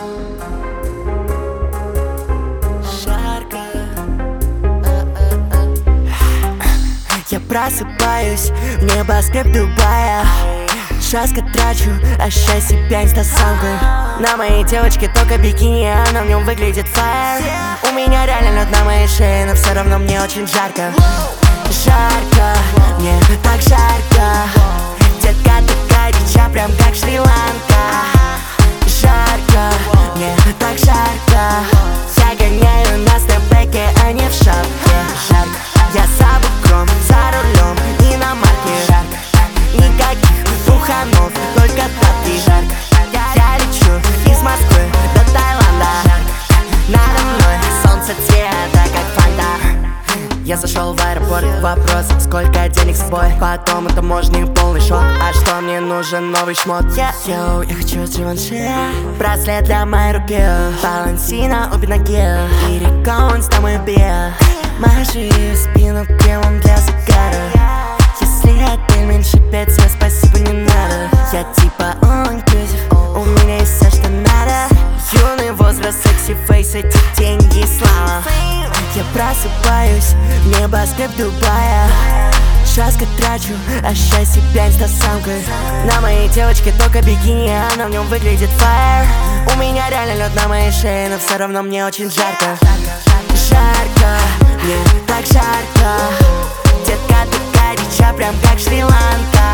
Жарко. Я просыпаюсь в небоскреб Дубая. Жестко трачу, а счастье пять с самкой. На моей девочке только бикини, она в нем выглядит фаер. У меня реально лед на моей шее, но все равно мне очень жарко. Жарко, мне так жарко. Детка, ты горяча, прям как Шри-Ланка. Жарко, мне так жарко. Я гоняю на снэпбэке, а не в шапке. Жарко, я за бугром, за рулем, иномарки. Жарко, никаких буханов, только тапки. Жарко, я лечу из Москвы до Таиланда. Жарко, надо мной солнце цвета, как фонтан. Я зашел в аэропорт, вопрос, сколько денег с собой. Потом это таможни полный шок. А что мне нужен новый шмот? Йоу, я хочу Givenchy. Браслет для моей руки, Балансина обе ноги и реконс на мою бе. Мажи спину кремом для загара. Если отель меньше 5 звезд, спасибо, не надо. Я типа all inclusive, у меня есть все, что надо. Юный возраст, секси фейс, эти деньги и слава. Я просыпаюсь в небоскреб Дубая. Жестко трачу, а счастье пять с самкой. На моей девочке только бикини, она в нем выглядит фаер. У меня реально лед на моей шее, но все равно мне очень жарко. Жарко, мне так жарко. Детка, ты горяча, прям как Шри-Ланка.